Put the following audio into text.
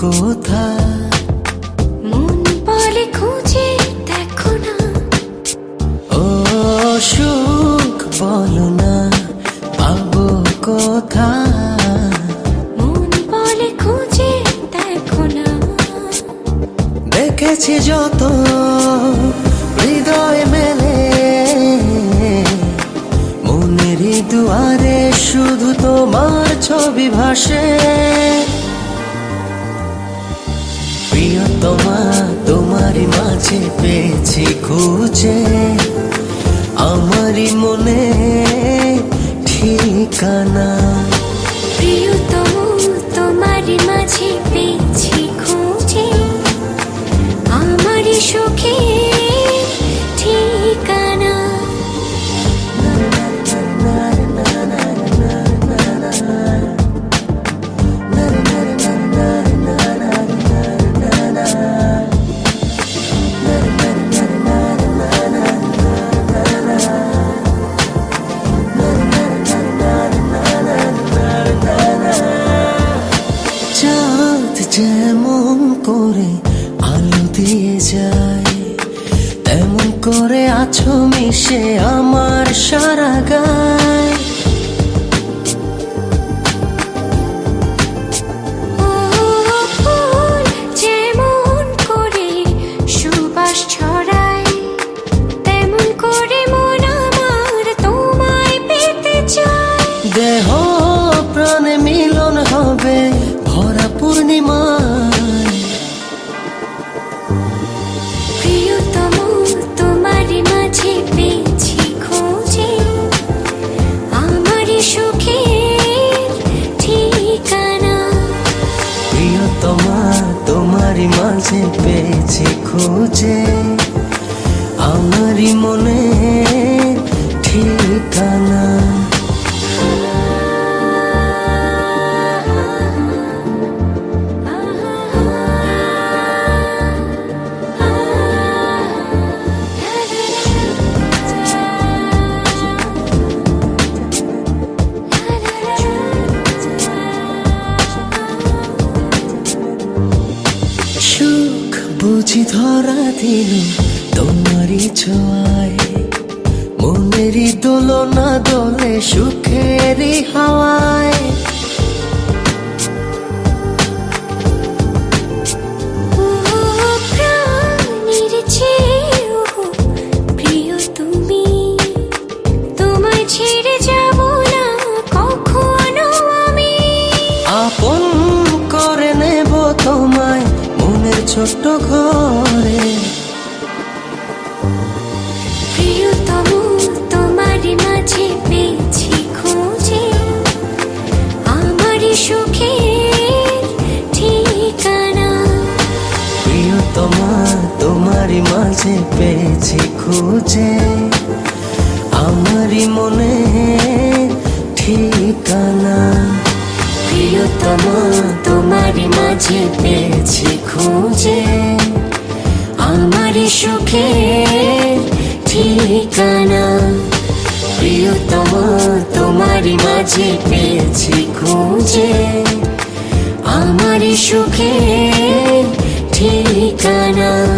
কোথায়? মন বলে খুঁজে দেখো না। ও সুখ বলো না পাবো কোথায়? মন বলে খুঁজে দেখো না। দেখেছি যত হৃদয় মেলে, মনেরই দুয়ারে শুধু তোমার ছবি ভাসে। প্রিয়তমা তোমারই মাঝে পেয়েছি খুঁজে আমারই মনে ঠিকানা। প্রিয়তম তোমারই মাঝে পেয়েছি খুঁজে আমারই সুখে ঠিকানা। চাঁদ যেমন করে আলো দিয়ে যায়, তেমন করে আছো মিশে আমার সারা গায়। ও ফুল যেমন করে সুবাস ছড়ায়, তেমন করে মন আমার তোমায় পেতে চায়। দেহ প্রাণে মিলন হবে ভরা পূর্ণিমায়। প্রিয়তম তোমারই মাঝে পেয়েছি খুঁজে আমারই সুখের ঠিকানা। প্রিয়তমা তোমারই মাঝে পেয়েছি খুঁজে আমারই মনে ঠিকানা। সুখ বুঝি ধরা দিল তোমারই ছোঁয়ায়, মনেরই দোলনা দোলে সুখেরই হাওয়ায়। ও প্রাণের চেয়েও প্রিয় তুমি, তোমায় ছেড়ে যাব না কখনো আমি। আপন করে নেব তোমায় মনের ছোট্ট ঘরে। প্রিয়তম তোমারই মাঝে পেয়েছি খুঁজে আমারই সুখের ঠিকানা। প্রিয়তমা তোমারই মাঝে পেয়েছি খুঁজে আমারই মনে ঠিকানা। প্রিয়তমা তোমারই মাঝে পেয়েছি খুঁজে আমারই সুখের ঠিকানা। প্রিয়তমা তোমারই মাঝে পেয়েছি খুঁজে আমারই সুখের ঠিকানা।